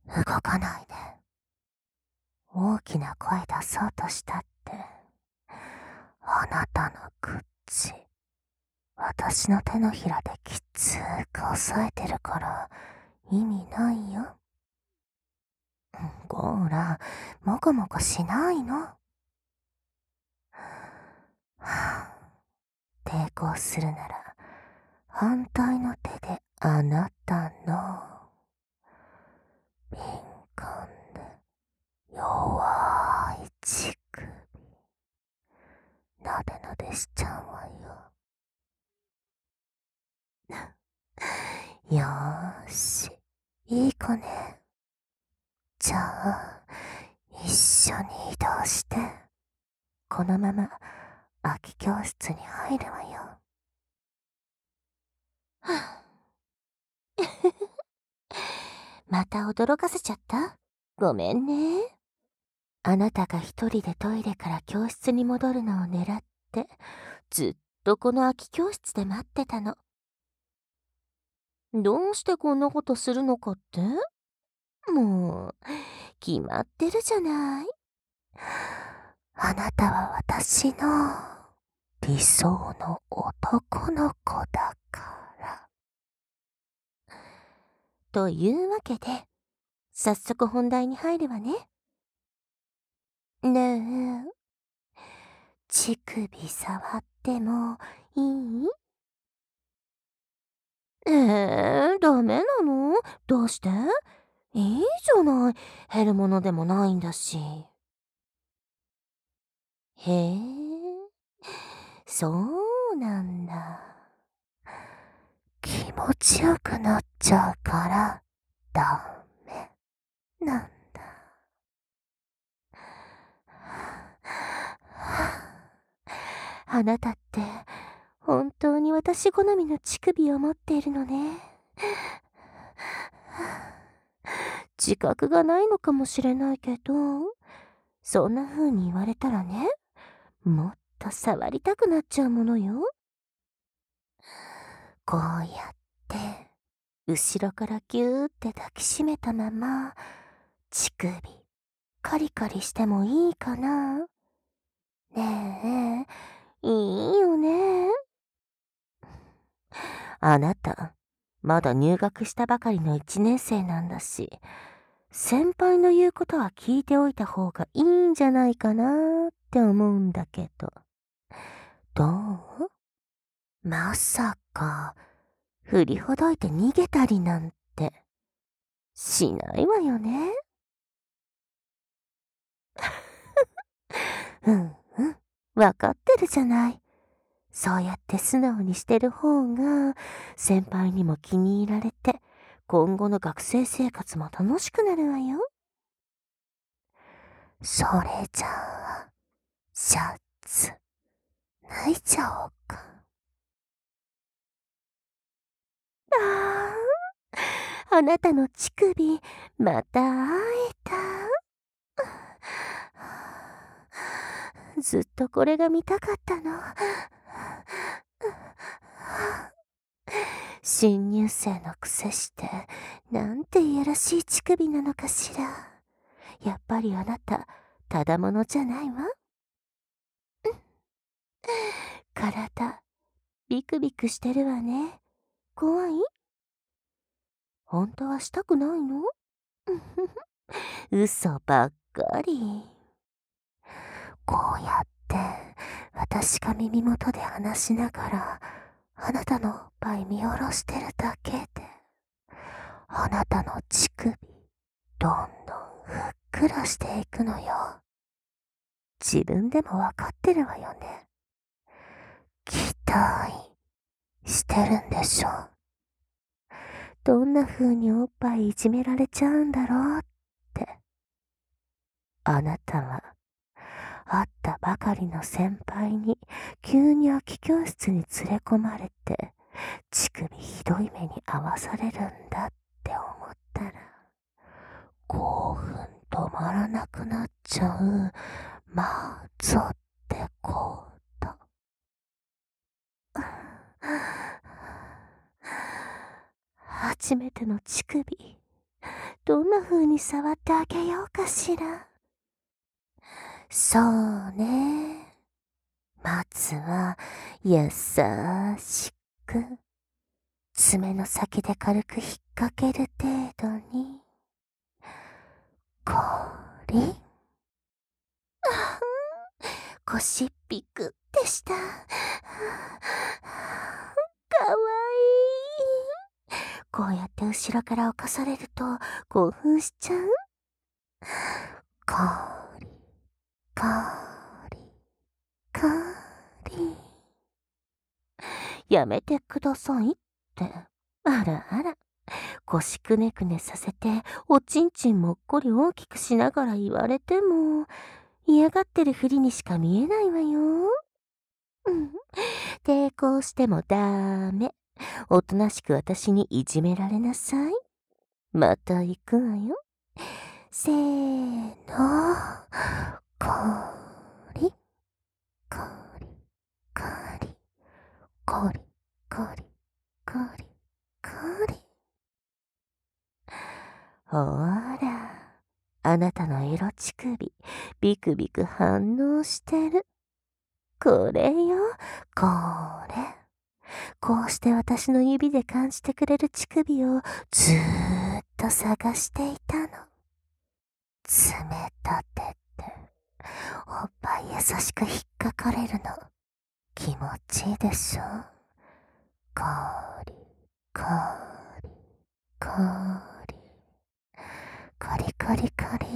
動かないで。大きな声出そうとしたって。あなたの口、私の手のひらできつく押さえてるから意味ないよ。ほら、もこもこしないの。抵抗するなら、反対の手であなたの敏感で弱い乳首、なでなでしちゃうわよ。よーし、いい子ね。じゃあ、一緒に移動して、このまま空き教室に入るわよ。また驚かせちゃった？ごめんね。あなたが一人でトイレから教室に戻るのを狙って、ずっとこの空き教室で待ってたの。どうしてこんなことするのかって？もう、決まってるじゃない。あなたは私の理想の男の子だから。というわけで、早速本題に入るわね。ねえ、乳首触ってもいい？ダメなの？どうして？いいじゃない。減るものでもないんだし。へえ、そうなんだ。気持ちよくなっちゃうからダメなんだ。あなたって本当に私好みの乳首を持っているのね。自覚がないのかもしれないけど、そんな風に言われたらね、もっと触りたくなっちゃうものよ。こうやって後ろからギューって抱きしめたまま、乳首カリカリしてもいいかな？ねえ、いいよね。あなた、まだ入学したばかりの1年生なんだし、先輩の言うことは聞いておいた方がいいんじゃないかなって思うんだけど。どう？まさか、振りほどいて逃げたりなんて、しないわよね？うんうん、わかってるじゃない。そうやって素直にしてる方が、先輩にも気に入られて、今後の学生生活も楽しくなるわよ。それじゃあ、シャツ、脱いじゃおうか。ああ、あなたの乳首、また会えた。ずっとこれが見たかったの。新入生のくせして、なんていやらしい乳首なのかしら。やっぱりあなた、ただものじゃないわ。体、ビクビクしてるわね。怖い？本当はしたくないの？嘘ばっかり。こうやって、私が耳元で話しながら、あなたのおっぱい見下ろしてるだけで、あなたの乳首、どんどんふっくらしていくのよ。自分でもわかってるわよね。期待してるんでしょ。どんな風におっぱいいじめられちゃうんだろうって。あなたは、会ったばかりの先輩に急に空き教室に連れ込まれて、乳首ひどい目に遭わされるんだって思ったら、興奮止まらなくなっちゃう、まあ、ぞってこうと。初めての乳首、 どんな風に触ってあげようかしら。そうね。まずは、優しく、爪の先で軽く引っ掛ける程度に、こりん。腰ピクってした。かわいい。こうやって後ろから犯されると興奮しちゃう。こり、こり、こり。やめてくださいって。あらあら。腰くねくねさせて、おちんちんもっこり大きくしながら言われても、嫌がってるふりにしか見えないわよ。うん。抵抗してもダメ。おとなしく私にいじめられなさい。また行くわよ。せーの。こり、こり、こり、こり、こり、こり、こり。ほら、あなたの色乳首、ビクビク反応してる。これよ、これ。こうして私の指で感じてくれる乳首をずーっと探していたの。爪立てて、おっぱい優しく引っかかれるの。気持ちいいでしょ。こり、こり、こり、こりこりこり。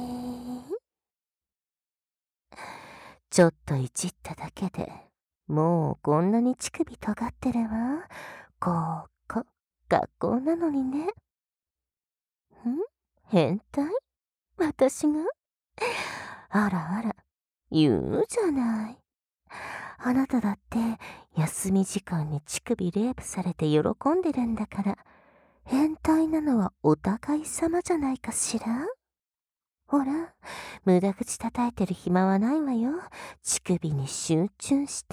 ちょっといじっただけで、もうこんなに乳首尖ってるわ。ここ、学校なのにね。変態？私が？あらあら、言うじゃない。あなただって休み時間に乳首レイプされて喜んでるんだから、変態なのはお互い様じゃないかしら。ほら、無駄口叩いてる暇はないわよ。乳首に集中して。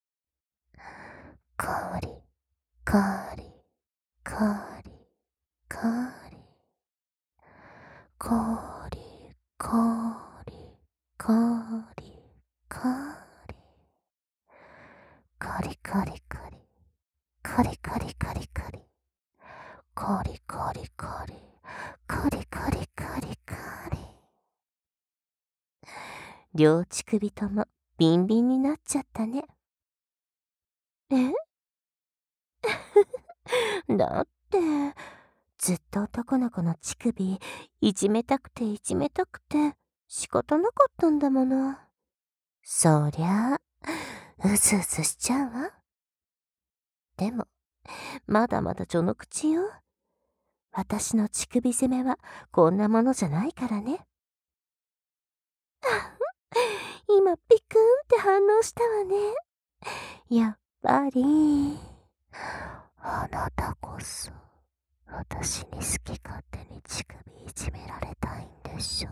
こり、こり、こり、こり、こり、こり、こり、こり、こりこりこり、こりこりこりこり、こりこりこり、こりこりこりこり。両乳首ともビンビンになっちゃったね。えだって、ずっと男の子の乳首、いじめたくていじめたくて、仕方なかったんだもの。そりゃあ、うずうずしちゃうわ。でも、まだまだ序の口よ。私の乳首攻めはこんなものじゃないからね。今ピクンって反応したわね。やっぱり、あなたこそ、私に好き勝手に乳首いじめられたいんでしょ。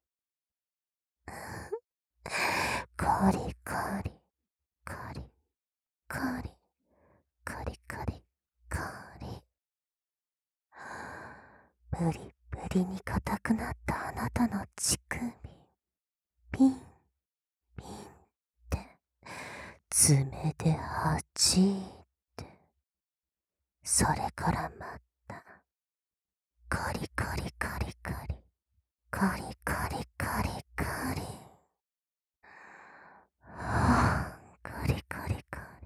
コリコリ、コリ、コリ、コリコリ、コリ。ブリブリに硬くなったあなたの乳首。ピン、ピンって、爪で弾いて、それからまた、コリコリコリコリ、コリコリコリコリ。はぁ、コリコリコリ。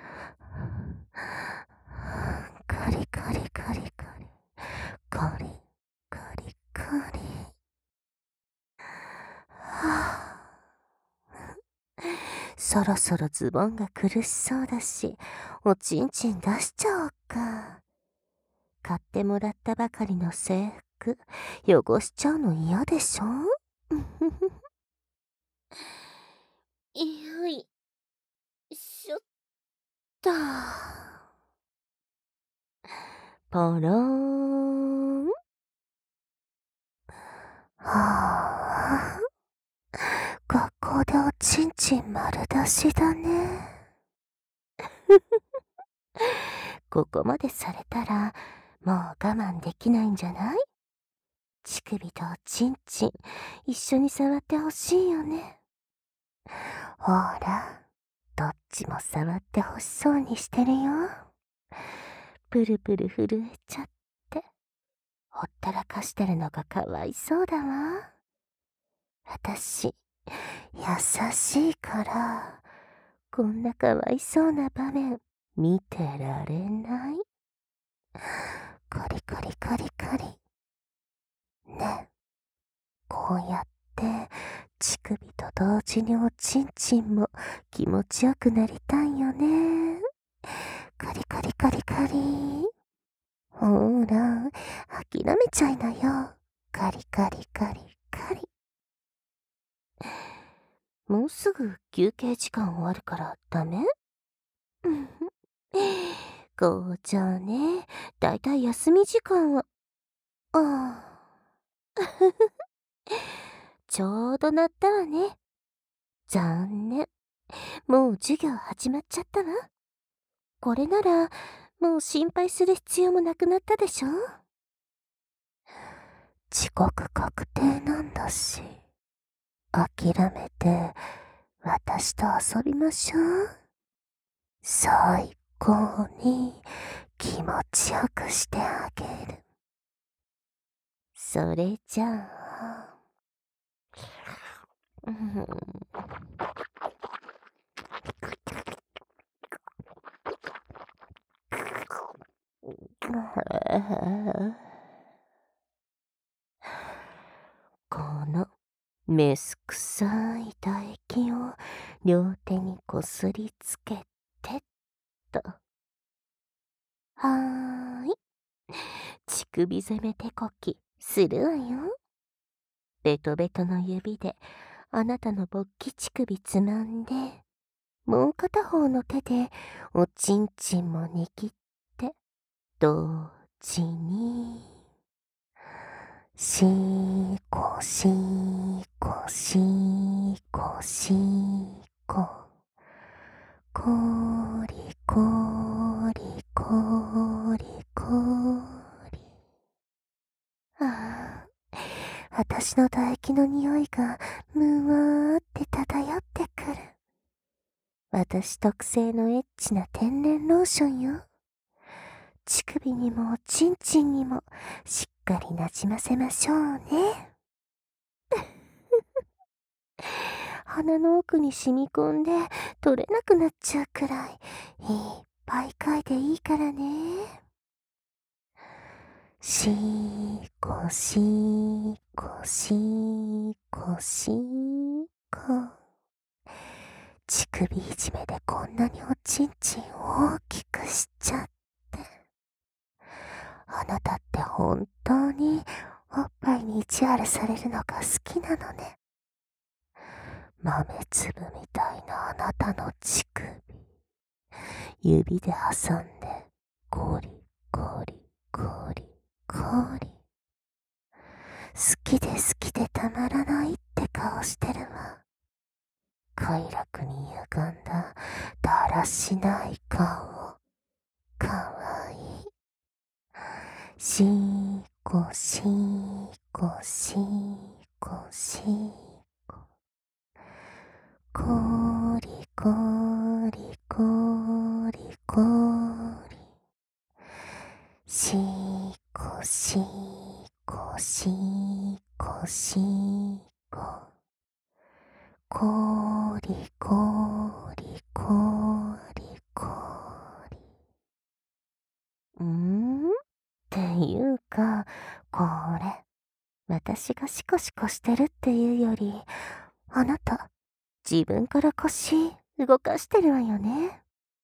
コリコリコリコリ。コリ、コリコリ。はぁ。そろそろズボンが苦しそうだし、おちんちん出しちゃおうか。買ってもらったばかりの制服、汚しちゃうの嫌でしょ？よいしょっと。ポローン。はぁ。学校でおちんちん丸出しだね。ここまでされたら、もう我慢できないんじゃない？ 乳首とチンチン、一緒に触ってほしいよね。ほら、どっちも触ってほしそうにしてるよ。プルプル震えちゃって、ほったらかしてるのがかわいそうだわ。私、優しいから、こんなかわいそうな場面、見てられない。カリカリカリカリ。ね、こうやって、乳首と同時におちんちんも気持ちよくなりたいよね。カリカリカリカリ。ほら、諦めちゃいなよ。カリカリカリカリ。もうすぐ休憩時間終わるからダメ？うんふん。こうじゃあね、だいたい休み時間は、ああ。ちょうど鳴ったわね。残念。もう授業始まっちゃったわ。これなら、もう心配する必要もなくなったでしょ？遅刻確定なんだし、諦めて、私と遊びましょう。最高に気持ちよくしてあげる。それじゃあ、うん、このメス臭い唾液を両手にこすりつけてっと。はーい。乳首攻め手こきするわよ。ベトベトの指であなたの勃起乳首つまんで、もう片方の手でおちんちんも握って、同時に、シーコシーコシーコシーコ、コリコリコリコリ。ああ、私の唾液の匂いがむわーって漂ってくる。私特製のエッチな天然ローションよ。乳首にもおちんちんにもしっかりなじませましょうね。鼻の奥に染み込んで取れなくなっちゃうくらいいっぱい嗅いでいいからね。しーこしーこしーこしーこ。乳首いじめでこんなにおちんちん大きくしちゃって。あなたって本当におっぱいに意地悪されるのが好きなのね。豆粒みたいなあなたの乳首、指で挟んで、ゴリゴリゴリゴリ。好きで好きでたまらないって顔してるわ。快楽に歪んだだらしない顔。かわいい。しーこしーこしーこしーこ。こりこりこりこり。しーこしーこしーこしーこ。こりこりこりこり。っていうか、これ、私がシコシコしてるっていうより、あなた、自分から腰動かしてるわよね。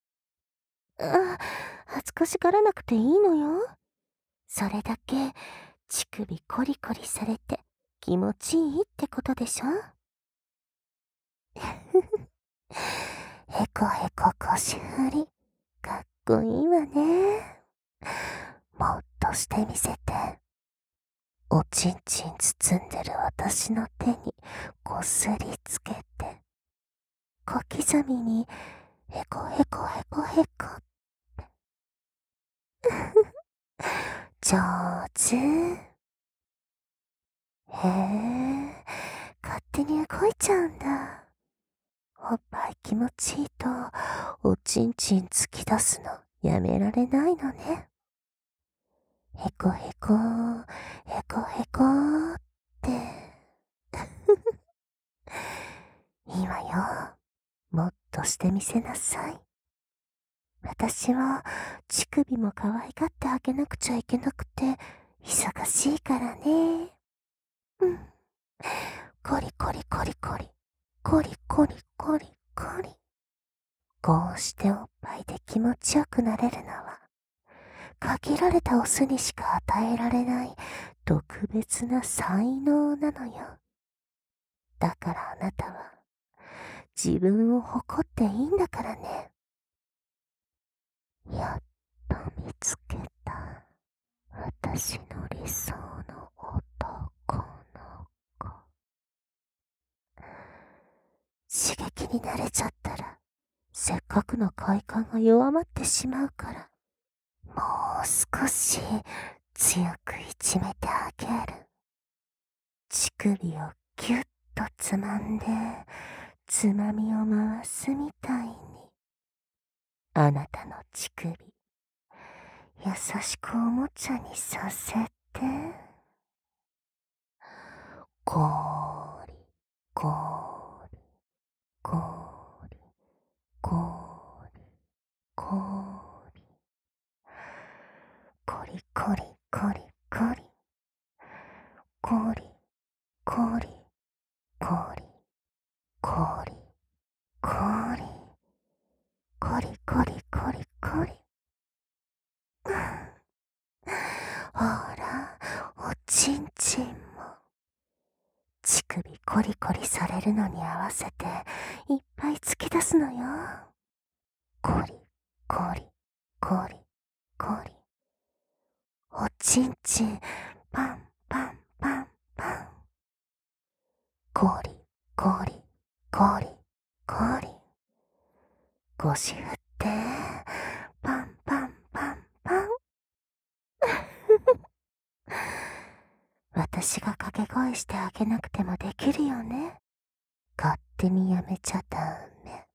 恥ずかしがらなくていいのよ。それだけ、乳首コリコリされて気持ちいいってことでしょ。へこへこ腰振り、かっこいいわね。もっとしてみせて。おちんちん包んでる私の手にこすりつけて、小刻みにへこへこへこへこって。上手。 勝手に動いちゃうんだ。おっぱい気持ちいいと、おちんちん突き出すのやめられないのね。へこへこ、へこへこって。いいわよ。もっとしてみせなさい。私は乳首も可愛がってあげなくちゃいけなくて、忙しいからね。うん。コリコリコリコリ、コリコリコリコリ。こうしておっぱいで気持ちよくなれるのは、限られたオスにしか与えられない特別な才能なのよ。だからあなたは、自分を誇っていいんだからね。やっと見つけた。私の理想の男の子。刺激に慣れちゃったら、せっかくの快感が弱まってしまうから、もう少し強くいじめてあげる。乳首をぎゅっとつまんで、つまみを回すみたいに。あなたの乳首、優しくおもちゃにさせて。こーり、こーり、こーり、こーり、こーり。コリコリコリコリ。コリ、コリ、コリ、コリ、コリ。コリコリコリコリ。ほら、おちんちんも。乳首コリコリされるのに合わせていっぱい突き出すのよ。コリ、コリ、コリ、コリ。おちんちん、パンパンパンパン。コリ、コリ、コリ、コリ。腰振って、パンパンパンパン。私が掛け声してあげなくてもできるよね。勝手にやめちゃダメ。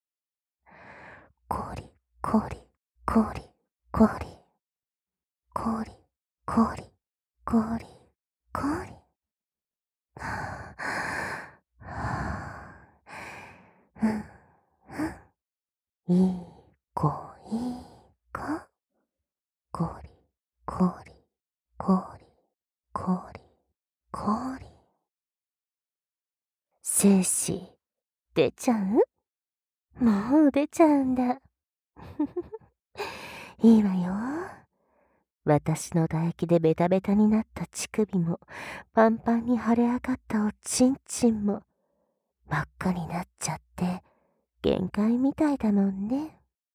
コリ、コリ、コリ、コリ。コリ、コリ、コリ、コリ。うん、うん。いい子、いい子。コリ、コリ、コリ、コリ、コリ。精子、出ちゃう？もう出ちゃうんだ。いいわよ。私の唾液でベタベタになった乳首も、パンパンに腫れ上がったおちんちんも、真っ赤になっちゃって、限界みたいだもんね。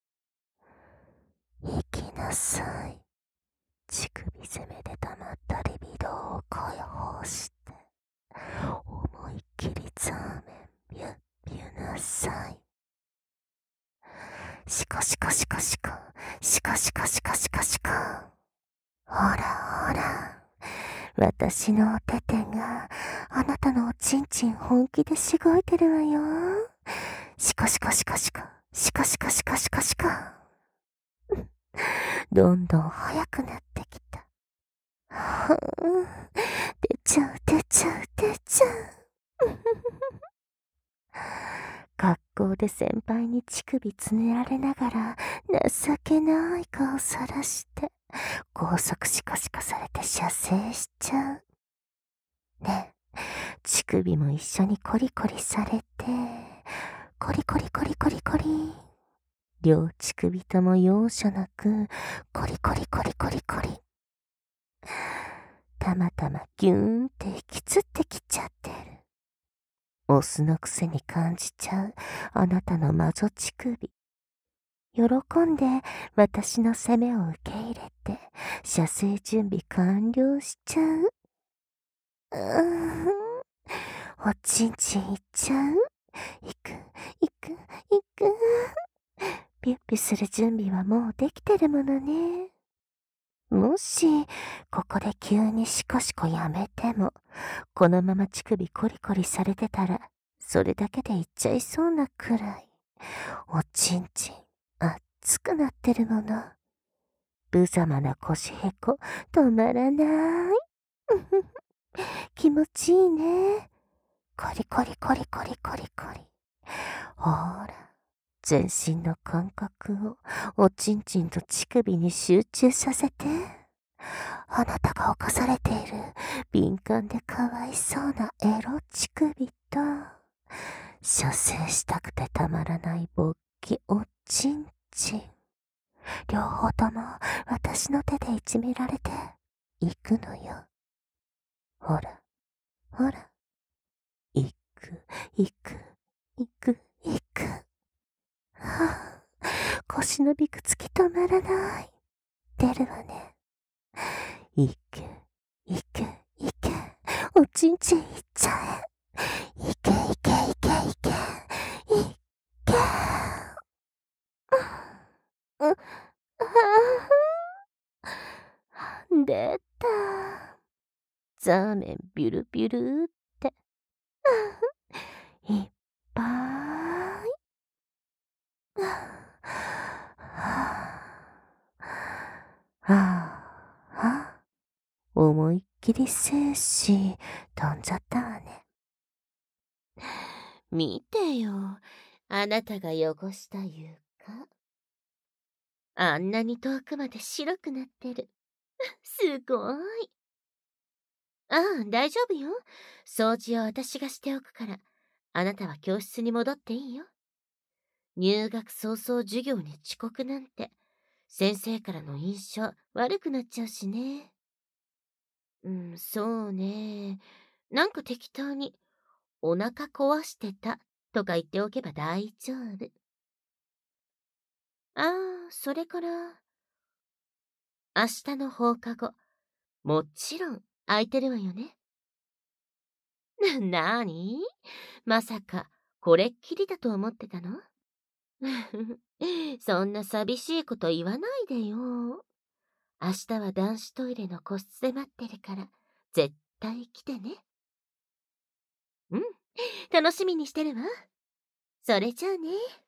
行きなさい。乳首攻めで溜まったリビドーを解放して、思いっきりザーメンビュッビュなさい。シコシコシコシコ、シコシコシコシコシコ。ほらほら、私のお手手があなたのおちんちん本気でしごいてるわよ。シコシコシコシコ、シコシコシコシコシコ。どんどん速くなってきた。出ちゃう出ちゃう出ちゃう。学校で先輩に乳首つねられながら情けない顔さらして高速シコシコされて射精しちゃう。ねえ、乳首も一緒にコリコリされて、コリコリコリコリコリ。両乳首とも容赦なくコリコリコリコリコリ。たまたまギューンって引きつってきちゃってる。オスのくせに感じちゃうあなたのマゾ乳首。喜んで私の攻めを受け入れて射精準備完了しちゃう。おちんちんいっちゃう。いく、いく、いく。ピュッピュする準備はもうできてるものね。 もし、ここで急にシコシコやめても、このまま乳首コリコリされてたら、それだけでいっちゃいそうなくらい、おちんちん、熱くなってるもの。無様な腰へこ、止まらない。気持ちいいね。コリコリコリコリコリコリ。ほーら、全身の感覚をおちんちんと乳首に集中させて。あなたが侵されている敏感でかわいそうなエロ乳首と、射精したくてたまらない勃起おちんちん。両方とも私の手でいじめられていくのよ。ほら、ほら、いく、いく、いく、いく。はあ、腰のびくつき止まらない。出るわね。いけ、いけ、いけ。おちんちんいっちゃえ。いけ、いけ、いけ、いけ。いけ。う、ああ、出た。ザーメンビュルビュルって。いっぱい。思いっきり精子飛んじゃったわね。見てよ。あなたが汚した床。あんなに遠くまで白くなってる。すごい。ああ、大丈夫よ。掃除は私がしておくから、あなたは教室に戻っていいよ。入学早々授業に遅刻なんて、先生からの印象悪くなっちゃうしね。そうね。なんか適当に、お腹壊してたとか言っておけば大丈夫。それから、明日の放課後、もちろん空いてるわよね。なに？まさか、これっきりだと思ってたの？そんな寂しいこと言わないでよ。明日は男子トイレの個室で待ってるから、絶対来てね。うん、楽しみにしてるわ。それじゃあね。